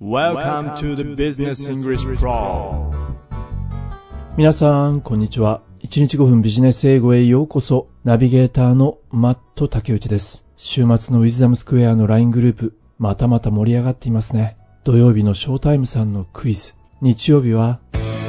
Welcome to the Business English Pro。 皆さんこんにちは。1日5分ビジネス英語へようこそ。ナビゲーターのマット竹内です。週末のウィズダムスクエアの LINE グループ、またまた盛り上がっていますね。土曜日のショータイムさんのクイズ、日曜日は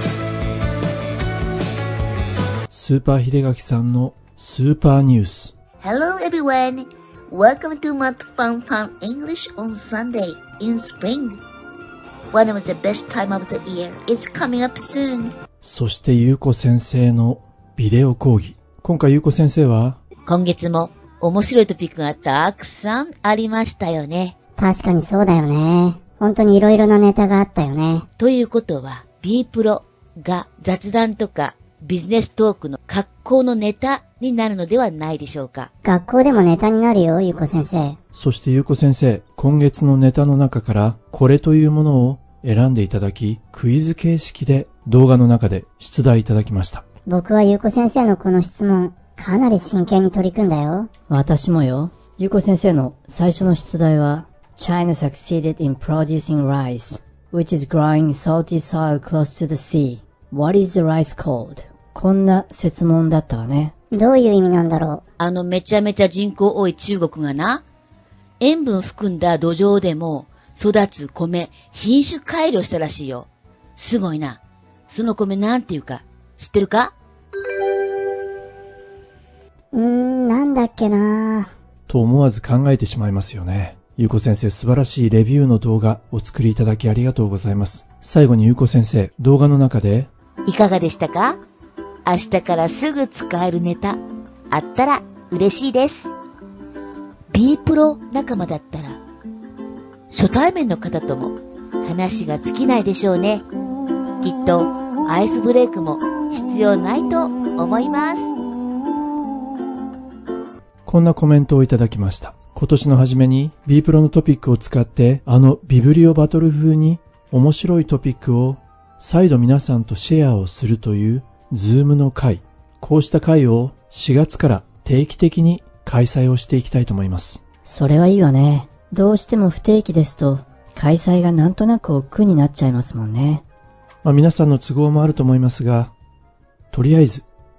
スーパー秀垣さんのスーパーニュース。 Hello everyone, welcome to Matt Fun Fun English on Sunday in spring.One of the best time of the year is coming up soon. そしてゆうこ先生のビデオ講義。今回ゆうこ先生は今月も面白いトピックがたくさんありましたよね。 確かにそうだよね。本当にいろいろなネタがあったよね。 ということは B プロが雑談とかビジネストークの格好のネタになるのではないでしょうか。 学校でもネタになるよ、ゆうこ先生。 そしてゆうこ先生、今月のネタの中からこれというものを選んでいただき、クイズ形式で動画の中で出題いただきました。 僕はゆうこ先生のこの質問、かなり真剣に取り組んだよ。 私もよ。ゆうこ先生の最初の出題は China succeeded in producing rice, which is growing in salty soil close to the sea. What is the rice called? こんな設問だったわね。 どういう意味なんだろう。めちゃめちゃ人口多い中国がな、塩分含んだ土壌でも育つ米、品種改良したらしいよ。すごいな。その米なんていうか、知ってるか？ なんだっけなと思わず考えてしまいますよね。ゆうこ先生、素晴らしいレビューの動画お作りいただきありがとうございます。最後にゆうこ先生、動画の中でいかがでしたか？明日からすぐ使えるネタあったら嬉しいです。B プロ仲間だったら初対面の方とも話が尽きないでしょうね。きっとアイスブレイクも必要ないと思います。 こんなコメントをいただきました。今年の初めに B プロのトピックを使ってビブリオバトル風に面白いトピックを再度皆さんとシェアをするというズームの会、こうした会を4月から定期的に開催をしていきたいと思います。 それはいいわね。どうしても不定期ですと開催がなんとなく億劫になっちゃいますもんね。 皆さんの都合もあると思いますが、とりあえず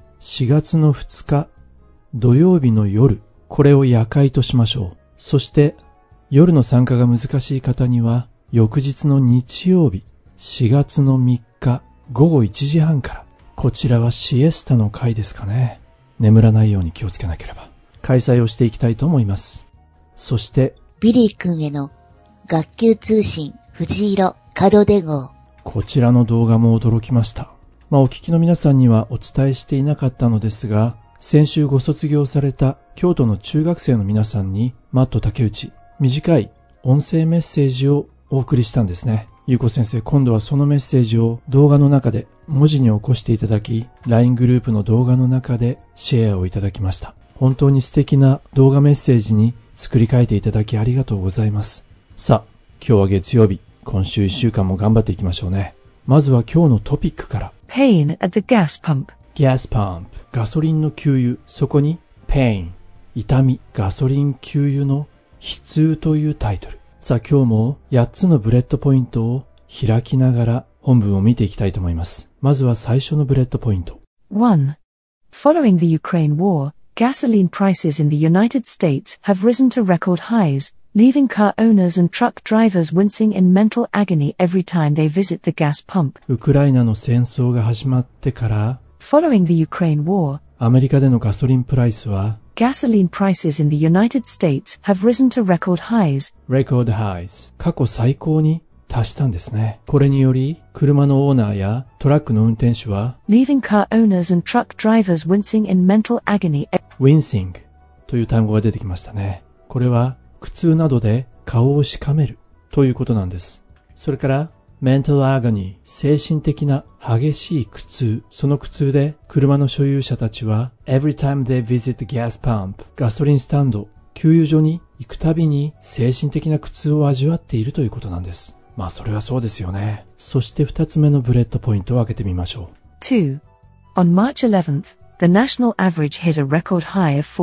4月の2日土曜日の夜、これを夜会としましょう。そして夜の参加が難しい方には翌日の日曜日4月の3日午後1時半から、こちらはシエスタの会ですかね。眠らないように気をつけなければ開催をしていきたいと思います。そしてビリー君への学級通信藤色門出号、 こちらの動画も驚きました。お聞きの皆さんにはお伝えしていなかったのですが、先週ご卒業された京都の中学生の皆さんにマット竹内、短い音声メッセージをお送りしたんですね。ゆうこ先生、今度はそのメッセージを動画の中で文字に起こしていただき、LINE グループの動画の中でシェアをいただきました。本当に素敵な動画メッセージに作り変えていただきありがとうございます。さあ、今日は月曜日、今週1週間も頑張っていきましょうね。まずは今日のトピックから。 Pain at the gas pump。 Gas pump、 ガソリンの給油、そこに Pain、 痛み、ガソリン給油の悲痛というタイトル。さあ、今日も8つのブレッドポイントを開きながら本文を見ていきたいと思います。まずは最初のブレッドポイント。 1. Following the Ukraine war, gasoline prices in the United States have risen to record highs, leaving car owners and truck drivers wincing in mental agony every time they visit the gas pump. ウクライナの戦争が始まってから、 Following the Ukraine war, アメリカでのガソリンプライスは gasoline prices in the United States have risen to record highs. Record highs、 過去最高に達したんですね。これにより車のオーナーやトラックの運転手は Leaving car owners and truck drivers wincing in mental agony. Wincing という単語が出てきましたね。これは苦痛などで顔をしかめるということなんです。それからmental agony、 精神的な激しい苦痛。その苦痛で車の所有者たちは Every time they visit the gas pump、 ガソリンスタンド、給油所に行くたびに精神的な苦痛を味わっているということなんです。それはそうですよね。そして2つ目のブレッドポイントを開けてみましょう。 2. On March 11th, the national average hit a record high of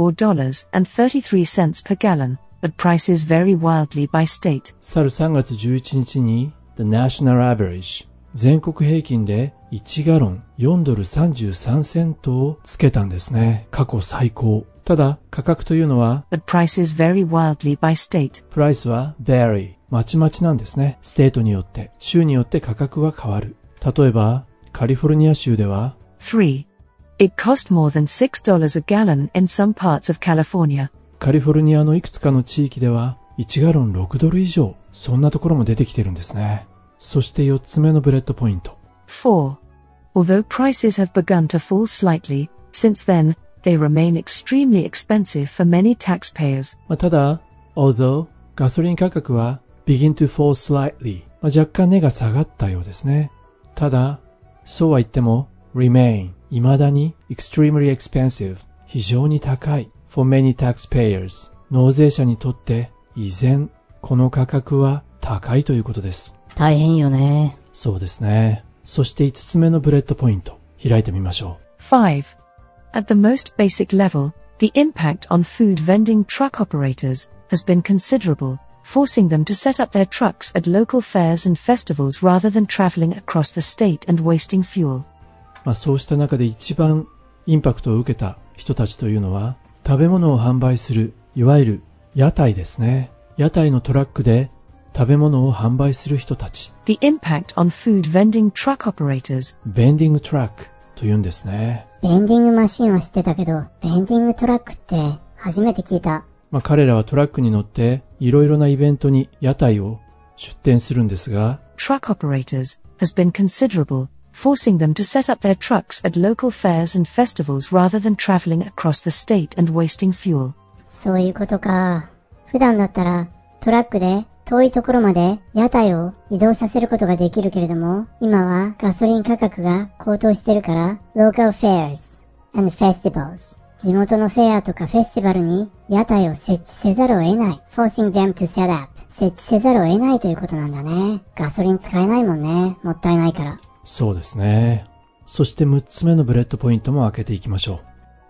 $4.33 per gallon, but prices vary wildly by state. 去る3月11日に The national average 全国平均で1ガロン4ドル33セントをつけたんですね。過去最高。ただ価格というのは But prices vary wildly by state. プライスは vary まちまちなんですね。ステートによって州によって価格は変わる。例えばカリフォルニア州では 3. It cost more than $6 a gallon in some parts of California. カリフォルニアのいくつかの地域では1ガロン6ドル以上、そんなところも出てきてるんですね。そして4つ目のブレッドポイント。 4. Although prices have begun to fall slightly, since then, they remain extremely expensive for many taxpayers. ただ、although ガソリン価格は begin to fall slightly、若干値が下がったようですね。ただ、そうは言っても remain、未だに extremely expensive、非常に高い for many taxpayers、納税者にとって依然この価格は高いということです。 大変よね。 そうですね。そして5つ目のブレッドポイント、開いてみましょう。 5. At the most basic level, the impact on food vending truck operators has been considerable, forcing them to set up their trucks at local fairs and festivals rather than traveling across the state and wasting fuel. そうした中で一番インパクトを受けた人たちというのは、食べ物を販売する、いわゆる屋台ですね。屋台のトラックで食べ物を販売する人たち。 The impact on food vending truck operators. ベンディングトラックというんですね。 ベンディングマシンは知ってたけど、ベンディングトラックって初めて聞いた。 彼らはトラックに乗っていろいろなイベントに屋台を出店するんですが、 Truck operators has been considerable, forcing them to set up their trucks at local fairs and festivals rather than traveling across the state and wasting fuel. そういうことか。普段だったらトラックで遠いところまで屋台を移動させることができるけれども、今はガソリン価格が高騰してるから、local fairs and festivals、地元のフェアとかフェスティバルに屋台を設置せざるを得ない。forcing them to set up、設置せざるを得ないということなんだね。ガソリン使えないもんね。もったいないから。 そうですね。そして6つ目のブレッドポイントも開けていきましょう。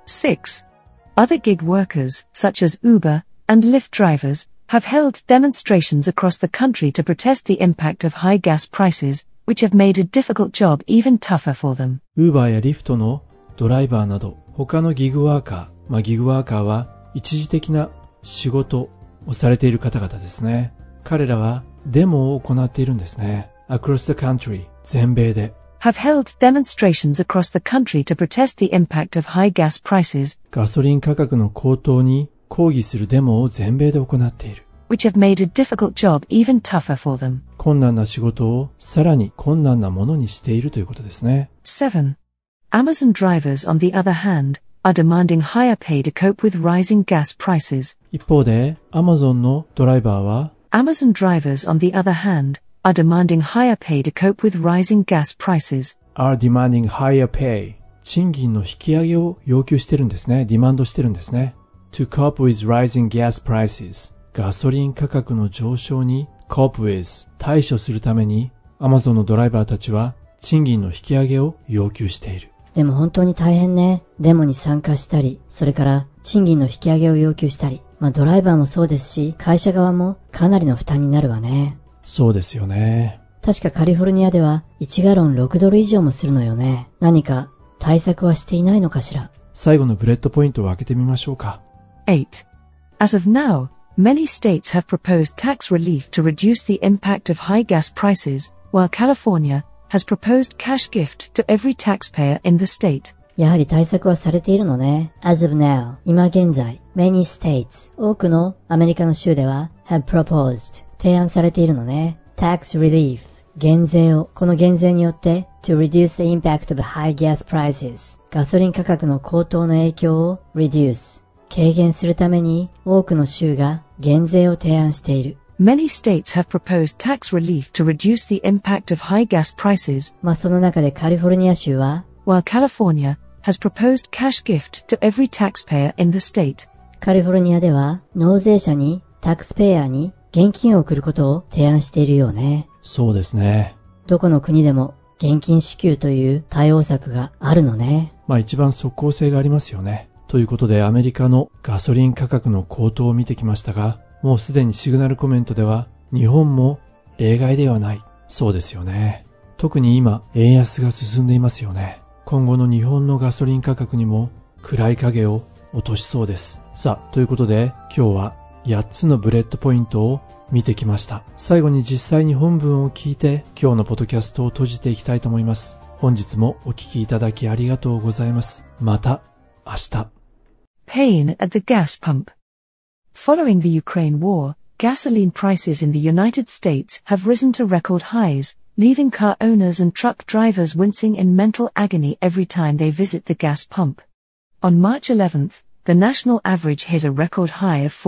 6. Other gig workers, such as Uber and Lyft drivers, have held demonstrations across the country to protest the impact of high gas prices, which have made a difficult job even tougher for them. Uber や Lyft のドライバーなど、他のギグワーカー、ギグワーカーは一時的な仕事をされている方々ですね。彼らはデモを行っているんですね。Across the country、全米で。 have held demonstrations across the country to protest the impact of high gas prices, ガソリン価格の高騰に抗議するデモを全米で行っている。 which have made a difficult job even tougher for them. 困難な仕事をさらに困難なものにしているということですね。 7. Amazon drivers, on the other hand, are demanding higher pay to cope with rising gas prices. 一方で、Amazon のドライバーは、 Amazon drivers, on the other hand, are demanding higher pay to cope with rising gas prices. are demanding higher pay。賃金の引き上げを要求してるんですね。ディマンドしてるんですね。to cope with rising gas prices。ガソリン価格の上昇に cope with 対処するために Amazon のドライバーたちは賃金の引き上げを要求している。 でも本当に大変ね。デモに参加したり、それから賃金の引き上げを要求したり、ドライバーもそうですし、会社側もかなりの負担になるわね。 そうですよね。 確かカリフォルニアでは1ガロン6ドル以上もするのよね。何か対策はしていないのかしら。 最後のブレッドポイントを開けてみましょうか。 8. As of now, many states have proposed tax relief to reduce the impact of high gas prices, while California has proposed cash gift to every taxpayer in the state. やはり対策はされているのね。As of now、今現在、many states、多くのアメリカの州では have proposed、提案されているのね。tax relief、減税を、この減税によって to reduce the impact of high gas prices、ガソリン価格の高騰の影響を reduce、軽減するために多くの州が減税を提案している。 Many states have proposed tax relief to reduce the impact of high gas prices, その中でカリフォルニア州は while California has proposed cash gift to every taxpayer in the state. カリフォルニアでは納税者にタックスペイヤーに現金を送ることを提案しているよね。 そうですね。 どこの国でも現金支給という対応策があるのね。 一番即効性がありますよね。ということでアメリカのガソリン価格の高騰を見てきましたが、もうすでにシグナルコメントでは日本も例外ではない。 そうですよね。特に今、円安が進んでいますよね。今後の日本のガソリン価格にも暗い影を落としそうです。さあ、ということで今日は8つのブレッドポイントを見てきました。最後に実際に本文を聞いて今日のポッドキャストを閉じていきたいと思います。本日もお聞きいただきありがとうございます。また明日。 Pain at the gas pump. Following the Ukraine war, gasoline prices in the United States have risen to record highs, leaving car owners and truck drivers wincing in mental agony every time they visit the gas pump. On March 11th, the national average hit a record high of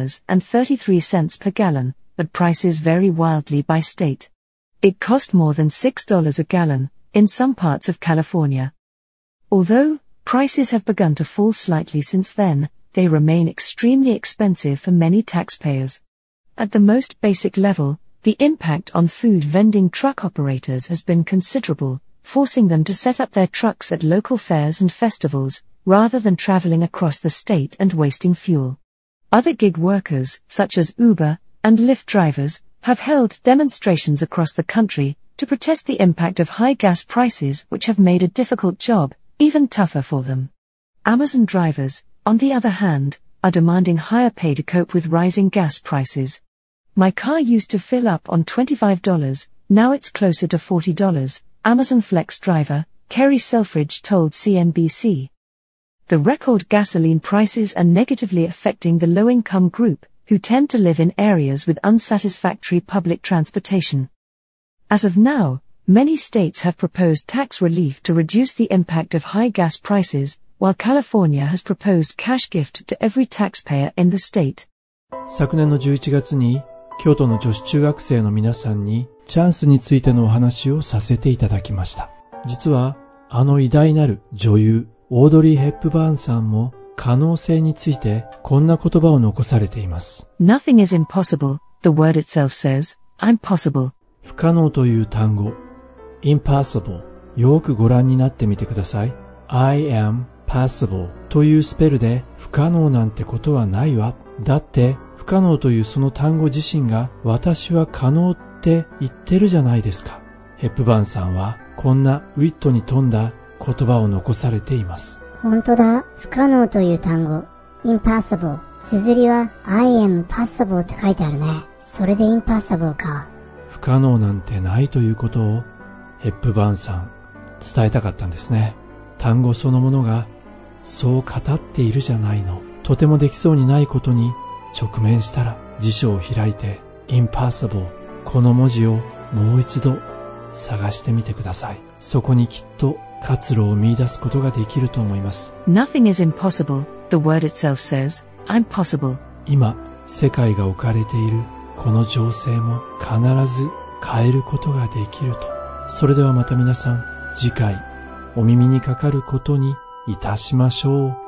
$4.33 per gallon, but prices vary wildly by state. It cost more than $6 a gallon in some parts of California. Although prices have begun to fall slightly since then, they remain extremely expensive for many taxpayers. At the most basic level, the impact on food vending truck operators has been considerable, forcing them to set up their trucks at local fairs and festivals, rather than traveling across the state and wasting fuel. Other gig workers, such as Uber and Lyft drivers, have held demonstrations across the country to protest the impact of high gas prices, which have made a difficult job even tougher for them. Amazon drivers, on the other hand, are demanding higher pay to cope with rising gas prices. My car used to fill up on $25, now it's closer to $40, Amazon Flex driver, Kerry Selfridge told CNBC. The record gasoline prices are negatively affecting the low-income group, who tend to live in areas with unsatisfactory public transportation. As of now, many states have proposed tax relief to reduce the impact of high gas prices, while California has proposed cash gift to every taxpayer in the state. 昨年の11月に京都の女子中学生の皆さんにチャンスについてのお話をさせていただきました。実はあの偉大なる女優オードリー・ヘップバーンさんも可能性についてこんな言葉を残されています。 Nothing is impossible, the word itself says, I'm possible. 不可能という単語、impossible、よくご覧になってみてください。I am possible というスペルで不可能なんてことはないわ。だって不可能というその単語自身が私は可能って言ってるじゃないですか。ヘップバーンさんはこんなウィットに富んだ言葉を残されています。 本当だ。不可能という単語。impossible。綴りは I am possible って書いてあるね。それで impossible か。 不可能なんてないということをヘップバーンさん伝えたかったんですね。単語そのものがそう語っているじゃないの。とてもできそうにないことに直面したら辞書を開いて impossible この文字をもう一度探してみてください。そこにきっと活路を見出すことができると思います。 Nothing is impossible, the word itself says, I'm possible. 今世界が置かれているこの情勢も必ず変えることができると。それではまた皆さん次回お耳にかかることにいたしましょう。